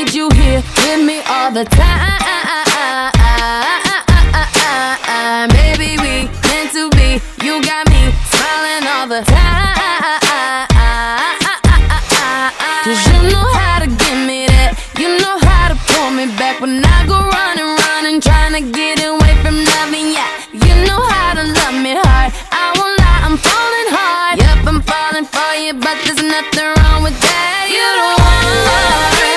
need you here with me all the time. Baby, we meant to be. You got me smiling all the time. 'Cause you know how to give me that. You know how to pull me back when I go running, trying to get away from loving ya. You know how to love me hard. I won't lie, I'm falling hard. Yep, I'm falling for you, but there's nothing